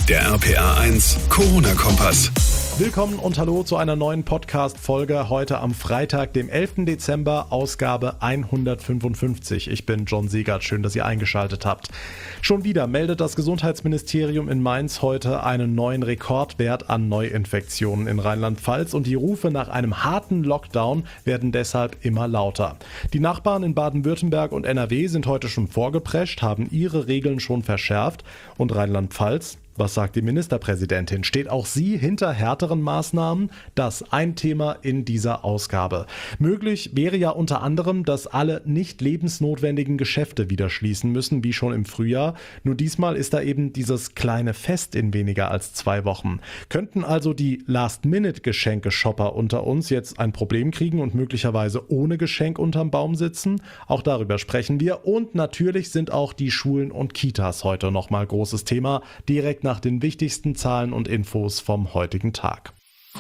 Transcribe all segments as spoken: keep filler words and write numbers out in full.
Der R P R eins Corona-Kompass. Willkommen und hallo zu einer neuen Podcast-Folge heute am Freitag, dem elften Dezember, Ausgabe hundertfünfundfünfzig. Ich bin John Siegert, schön, dass ihr eingeschaltet habt. Schon wieder meldet das Gesundheitsministerium in Mainz heute einen neuen Rekordwert an Neuinfektionen in Rheinland-Pfalz und die Rufe nach einem harten Lockdown werden deshalb immer lauter. Die Nachbarn in Baden-Württemberg und N R W sind heute schon vorgeprescht, haben ihre Regeln schon verschärft und Rheinland-Pfalz? Was sagt die Ministerpräsidentin? Steht auch sie hinter härteren Maßnahmen? Das ein Thema in dieser Ausgabe. Möglich wäre ja unter anderem, dass alle nicht lebensnotwendigen Geschäfte wieder schließen müssen, wie schon im Frühjahr. Nur diesmal ist da eben dieses kleine Fest in weniger als zwei Wochen. Könnten also die Last-Minute-Geschenke-Shopper unter uns jetzt ein Problem kriegen und möglicherweise ohne Geschenk unterm Baum sitzen? Auch darüber sprechen wir. Und natürlich sind auch die Schulen und Kitas heute nochmal großes Thema. Direkt nach den wichtigsten Zahlen und Infos vom heutigen Tag.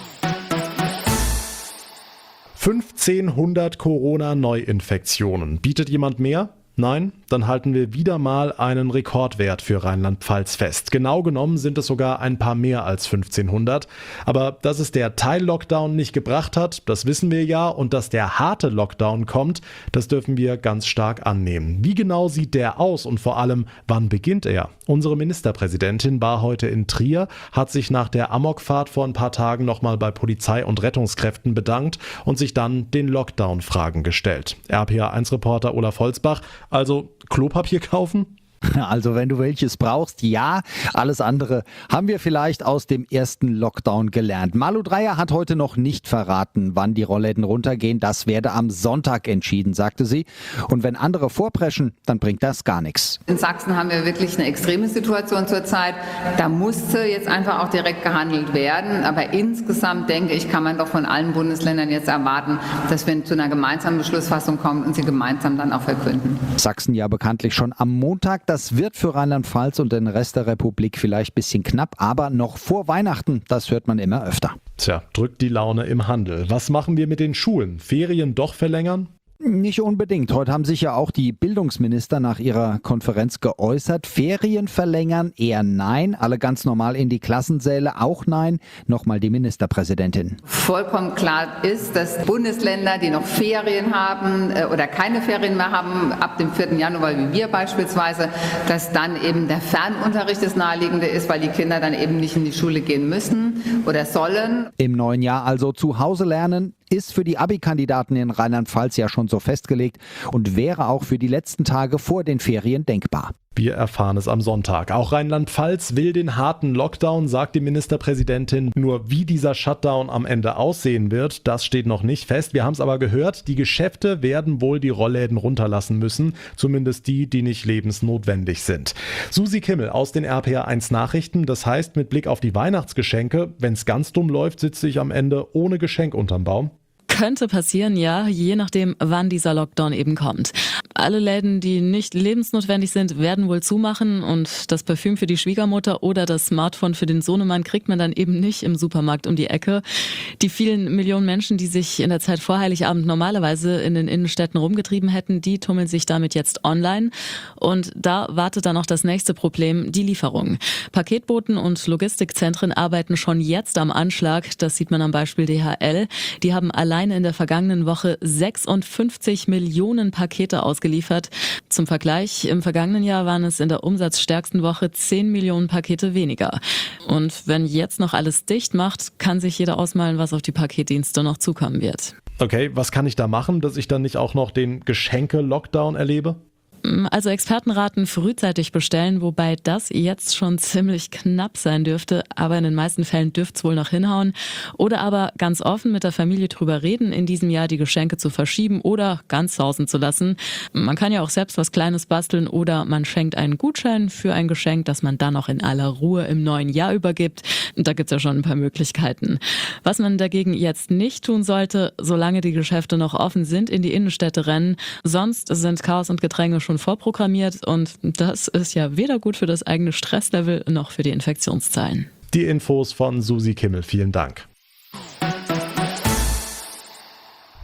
fünfzehnhundert Corona-Neuinfektionen. Bietet jemand mehr? Nein? Dann halten wir wieder mal einen Rekordwert für Rheinland-Pfalz fest. Genau genommen sind es sogar ein paar mehr als fünfzehnhundert. Aber dass es der Teil-Lockdown nicht gebracht hat, das wissen wir ja. Und dass der harte Lockdown kommt, das dürfen wir ganz stark annehmen. Wie genau sieht der aus und vor allem, wann beginnt er? Unsere Ministerpräsidentin war heute in Trier, hat sich nach der Amokfahrt vor ein paar Tagen nochmal bei Polizei und Rettungskräften bedankt und sich dann den Lockdown-Fragen gestellt. R P R eins Reporter Olaf Holzbach, also Klopapier kaufen? Also wenn du welches brauchst, ja. Alles andere haben wir vielleicht aus dem ersten Lockdown gelernt. Malu Dreyer hat heute noch nicht verraten, wann die Rollläden runtergehen. Das werde am Sonntag entschieden, sagte sie. Und wenn andere vorpreschen, dann bringt das gar nichts. In Sachsen haben wir wirklich eine extreme Situation zurzeit. Da musste jetzt einfach auch direkt gehandelt werden. Aber insgesamt, denke ich, kann man doch von allen Bundesländern jetzt erwarten, dass wir zu einer gemeinsamen Beschlussfassung kommen und sie gemeinsam dann auch verkünden. Sachsen ja bekanntlich schon am Montag. Das wird für Rheinland-Pfalz und den Rest der Republik vielleicht ein bisschen knapp, aber noch vor Weihnachten, das hört man immer öfter. Tja, drückt die Laune im Handel. Was machen wir mit den Schulen? Ferien doch verlängern? Nicht unbedingt. Heute haben sich ja auch die Bildungsminister nach ihrer Konferenz geäußert. Ferien verlängern eher nein. Alle ganz normal in die Klassensäle auch nein. Nochmal die Ministerpräsidentin. Vollkommen klar ist, dass Bundesländer, die noch Ferien haben äh, oder keine Ferien mehr haben, ab dem vierten Januar, wie wir beispielsweise, dass dann eben der Fernunterricht das Naheliegende ist, weil die Kinder dann eben nicht in die Schule gehen müssen oder sollen. Im neuen Jahr also zu Hause lernen, ist für die Abi-Kandidaten in Rheinland-Pfalz ja schon so festgelegt und wäre auch für die letzten Tage vor den Ferien denkbar. Wir erfahren es am Sonntag. Auch Rheinland-Pfalz will den harten Lockdown, sagt die Ministerpräsidentin. Nur wie dieser Shutdown am Ende aussehen wird, das steht noch nicht fest. Wir haben es aber gehört, die Geschäfte werden wohl die Rollläden runterlassen müssen. Zumindest die, die nicht lebensnotwendig sind. Susi Kimmel aus den R P R eins Nachrichten. Das heißt, mit Blick auf die Weihnachtsgeschenke, wenn es ganz dumm läuft, sitze ich am Ende ohne Geschenk unterm Baum. Könnte passieren, ja, je nachdem, wann dieser Lockdown eben kommt. Alle Läden, die nicht lebensnotwendig sind, werden wohl zumachen und das Parfüm für die Schwiegermutter oder das Smartphone für den Sohnemann kriegt man dann eben nicht im Supermarkt um die Ecke. Die vielen Millionen Menschen, die sich in der Zeit vor Heiligabend normalerweise in den Innenstädten rumgetrieben hätten, die tummeln sich damit jetzt online und da wartet dann noch das nächste Problem, die Lieferung. Paketboten und Logistikzentren arbeiten schon jetzt am Anschlag, das sieht man am Beispiel D H L. Die haben allein in der vergangenen Woche sechsundfünfzig Millionen Pakete ausgeliefert. Zum Vergleich, im vergangenen Jahr waren es in der umsatzstärksten Woche zehn Millionen Pakete weniger. Und wenn jetzt noch alles dicht macht, kann sich jeder ausmalen, was auf die Paketdienste noch zukommen wird. Okay, was kann ich da machen, dass ich dann nicht auch noch den Geschenke-Lockdown erlebe? Also Experten raten frühzeitig bestellen, wobei das jetzt schon ziemlich knapp sein dürfte, aber in den meisten Fällen dürfte es wohl noch hinhauen. Oder aber ganz offen mit der Familie drüber reden, in diesem Jahr die Geschenke zu verschieben oder ganz sausen zu lassen. Man kann ja auch selbst was Kleines basteln oder man schenkt einen Gutschein für ein Geschenk, das man dann noch in aller Ruhe im neuen Jahr übergibt. Da gibt's ja schon ein paar Möglichkeiten. Was man dagegen jetzt nicht tun sollte, solange die Geschäfte noch offen sind, in die Innenstädte rennen. Sonst sind Chaos und Gedränge schon vorprogrammiert und das ist ja weder gut für das eigene Stresslevel noch für die Infektionszahlen. Die Infos von Susi Kimmel, vielen Dank.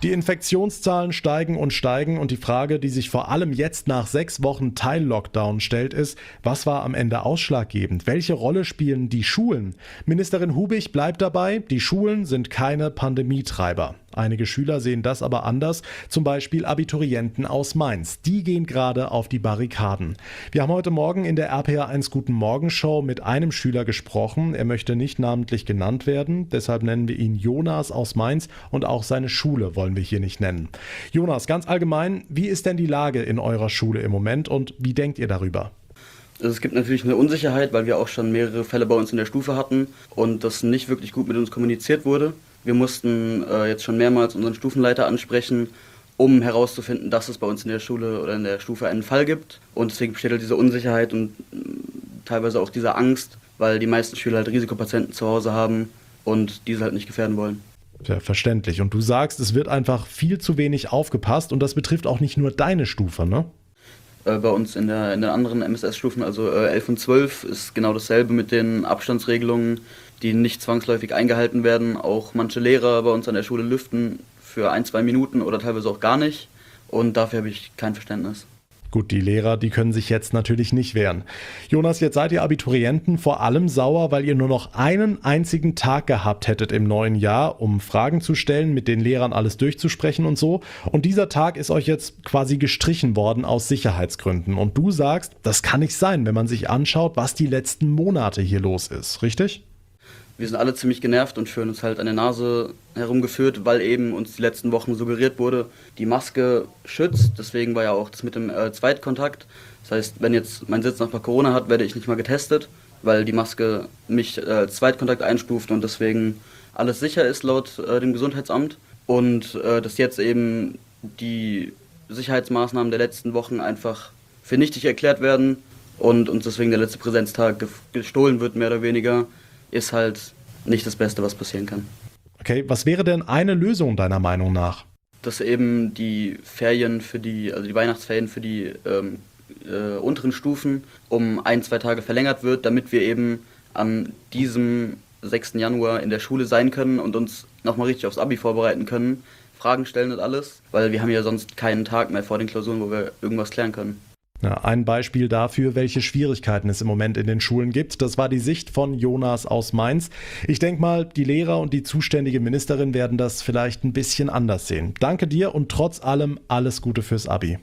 Die Infektionszahlen steigen und steigen und die Frage, die sich vor allem jetzt nach sechs Wochen Teil-Lockdown stellt, ist, was war am Ende ausschlaggebend? Welche Rolle spielen die Schulen? Ministerin Hubig bleibt dabei, die Schulen sind keine Pandemietreiber. Einige Schüler sehen das aber anders, zum Beispiel Abiturienten aus Mainz. Die gehen gerade auf die Barrikaden. Wir haben heute Morgen in der R P R eins Guten Morgen Show mit einem Schüler gesprochen. Er möchte nicht namentlich genannt werden, deshalb nennen wir ihn Jonas aus Mainz und auch seine Schule wollen wir hier nicht nennen. Jonas, ganz allgemein, wie ist denn die Lage in eurer Schule im Moment und wie denkt ihr darüber? Also es gibt natürlich eine Unsicherheit, weil wir auch schon mehrere Fälle bei uns in der Stufe hatten und das nicht wirklich gut mit uns kommuniziert wurde. Wir mussten äh, jetzt schon mehrmals unseren Stufenleiter ansprechen, um herauszufinden, dass es bei uns in der Schule oder in der Stufe einen Fall gibt. Und deswegen besteht halt diese Unsicherheit und äh, teilweise auch diese Angst, weil die meisten Schüler halt Risikopatienten zu Hause haben und diese halt nicht gefährden wollen. Ja, verständlich. Und du sagst, es wird einfach viel zu wenig aufgepasst und das betrifft auch nicht nur deine Stufe, ne? Äh, bei uns in, der, in den anderen M S S-Stufen, also äh, elf und zwölf, ist genau dasselbe mit den Abstandsregelungen, die nicht zwangsläufig eingehalten werden. Auch manche Lehrer bei uns an der Schule lüften für ein, zwei Minuten oder teilweise auch gar nicht. Und dafür habe ich kein Verständnis. Gut, die Lehrer, die können sich jetzt natürlich nicht wehren. Jonas, jetzt seid ihr Abiturienten vor allem sauer, weil ihr nur noch einen einzigen Tag gehabt hättet im neuen Jahr, um Fragen zu stellen, mit den Lehrern alles durchzusprechen und so. Und dieser Tag ist euch jetzt quasi gestrichen worden aus Sicherheitsgründen. Und du sagst, das kann nicht sein, wenn man sich anschaut, was die letzten Monate hier los ist, richtig? Wir sind alle ziemlich genervt und fühlen uns halt an der Nase herumgeführt, weil eben uns die letzten Wochen suggeriert wurde, die Maske schützt. Deswegen war ja auch das mit dem äh, Zweitkontakt. Das heißt, wenn jetzt mein Sitznachbar Corona hat, werde ich nicht mal getestet, weil die Maske mich äh, als Zweitkontakt einstuft und deswegen alles sicher ist laut äh, dem Gesundheitsamt. Und äh, dass jetzt eben die Sicherheitsmaßnahmen der letzten Wochen einfach für nichtig erklärt werden und uns deswegen der letzte Präsenztag ge- gestohlen wird, mehr oder weniger, ist halt nicht das Beste, was passieren kann. Okay, was wäre denn eine Lösung deiner Meinung nach? Dass eben die Ferien für die, also die Weihnachtsferien für die ähm, äh, unteren Stufen um ein, zwei Tage verlängert wird, damit wir eben an diesem sechsten Januar in der Schule sein können und uns nochmal richtig aufs Abi vorbereiten können, Fragen stellen und alles, weil wir haben ja sonst keinen Tag mehr vor den Klausuren, wo wir irgendwas klären können. Ja, ein Beispiel dafür, welche Schwierigkeiten es im Moment in den Schulen gibt, das war die Sicht von Jonas aus Mainz. Ich denke mal, die Lehrer und die zuständige Ministerin werden das vielleicht ein bisschen anders sehen. Danke dir und trotz allem alles Gute fürs Abi.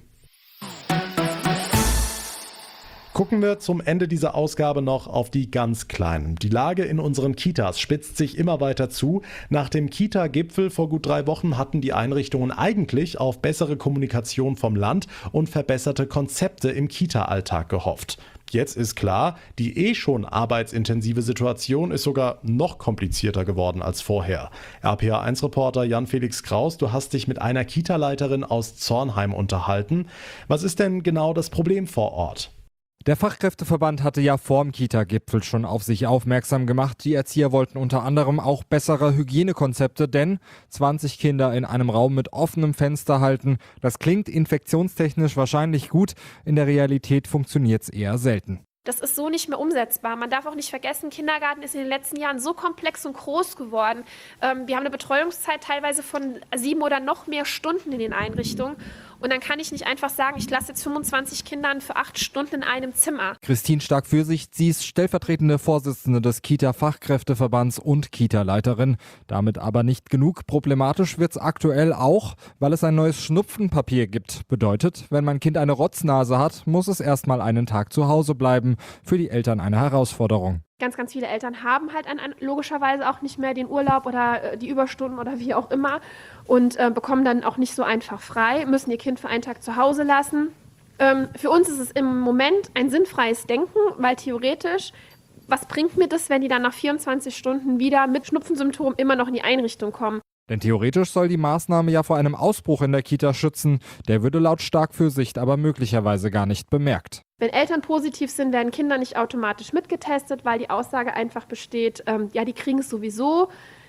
Gucken wir zum Ende dieser Ausgabe noch auf die ganz Kleinen. Die Lage in unseren Kitas spitzt sich immer weiter zu. Nach dem Kita-Gipfel vor gut drei Wochen hatten die Einrichtungen eigentlich auf bessere Kommunikation vom Land und verbesserte Konzepte im Kita-Alltag gehofft. Jetzt ist klar, die eh schon arbeitsintensive Situation ist sogar noch komplizierter geworden als vorher. R P R eins Reporter Jan-Felix Kraus, du hast dich mit einer Kita-Leiterin aus Zornheim unterhalten. Was ist denn genau das Problem vor Ort? Der Fachkräfteverband hatte ja vorm Kita-Gipfel schon auf sich aufmerksam gemacht. Die Erzieher wollten unter anderem auch bessere Hygienekonzepte, denn zwanzig Kinder in einem Raum mit offenem Fenster halten, das klingt infektionstechnisch wahrscheinlich gut, in der Realität funktioniert es eher selten. Das ist so nicht mehr umsetzbar. Man darf auch nicht vergessen, Kindergarten ist in den letzten Jahren so komplex und groß geworden. Ähm, wir haben eine Betreuungszeit teilweise von sieben oder noch mehr Stunden in den Einrichtungen. Und dann kann ich nicht einfach sagen, ich lasse jetzt fünfundzwanzig Kindern für acht Stunden in einem Zimmer. Christine Stark-Fürsicht, sie ist stellvertretende Vorsitzende des Kita-Fachkräfteverbands und Kita-Leiterin. Damit aber nicht genug. Problematisch wird es aktuell auch, weil es ein neues Schnupfenpapier gibt. Bedeutet, wenn mein Kind eine Rotznase hat, muss es erstmal einen Tag zu Hause bleiben. Für die Eltern eine Herausforderung. Ganz, ganz viele Eltern haben halt an, an, logischerweise auch nicht mehr den Urlaub oder äh, die Überstunden oder wie auch immer und äh, bekommen dann auch nicht so einfach frei, müssen ihr Kind für einen Tag zu Hause lassen. Ähm, für uns ist es im Moment ein sinnfreies Denken, weil theoretisch, was bringt mir das, wenn die dann nach vierundzwanzig Stunden wieder mit Schnupfensymptomen immer noch in die Einrichtung kommen? Denn theoretisch soll die Maßnahme ja vor einem Ausbruch in der Kita schützen. Der würde laut Stark-Fürsicht aber möglicherweise gar nicht bemerkt. Wenn Eltern positiv sind, werden Kinder nicht automatisch mitgetestet, weil die Aussage einfach besteht, ähm, ja, die kriegen es sowieso.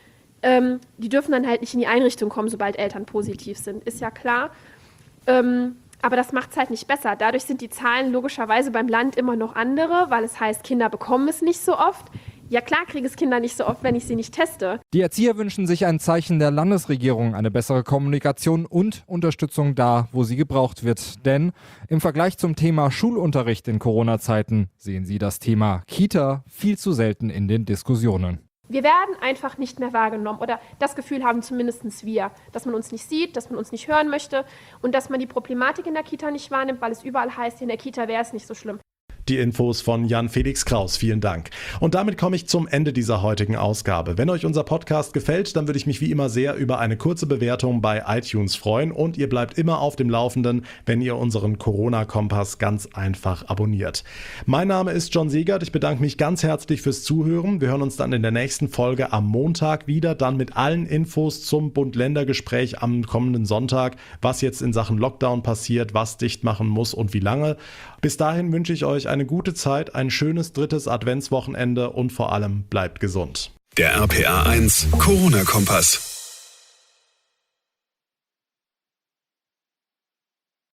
Ähm, die dürfen dann halt nicht in die Einrichtung kommen, sobald Eltern positiv sind, ist ja klar. Ähm, aber das macht es halt nicht besser. Dadurch sind die Zahlen logischerweise beim Land immer noch andere, weil es heißt, Kinder bekommen es nicht so oft. Ja klar kriege ich Kinder nicht so oft, wenn ich sie nicht teste. Die Erzieher wünschen sich ein Zeichen der Landesregierung, eine bessere Kommunikation und Unterstützung da, wo sie gebraucht wird. Denn im Vergleich zum Thema Schulunterricht in Corona-Zeiten sehen sie das Thema Kita viel zu selten in den Diskussionen. Wir werden einfach nicht mehr wahrgenommen oder das Gefühl haben zumindest wir, dass man uns nicht sieht, dass man uns nicht hören möchte und dass man die Problematik in der Kita nicht wahrnimmt, weil es überall heißt, in der Kita wäre es nicht so schlimm. Die Infos von Jan-Felix Kraus, vielen Dank. Und damit komme ich zum Ende dieser heutigen Ausgabe. Wenn euch unser Podcast gefällt, dann würde ich mich wie immer sehr über eine kurze Bewertung bei iTunes freuen und ihr bleibt immer auf dem Laufenden, wenn ihr unseren Corona-Kompass ganz einfach abonniert. Mein Name ist John Siegert, ich bedanke mich ganz herzlich fürs Zuhören. Wir hören uns dann in der nächsten Folge am Montag wieder, dann mit allen Infos zum Bund-Länder-Gespräch am kommenden Sonntag, was jetzt in Sachen Lockdown passiert, was dicht machen muss und wie lange. Bis dahin wünsche ich euch eine gute Zeit, ein schönes drittes Adventswochenende und vor allem bleibt gesund. Der R P R eins Corona-Kompass.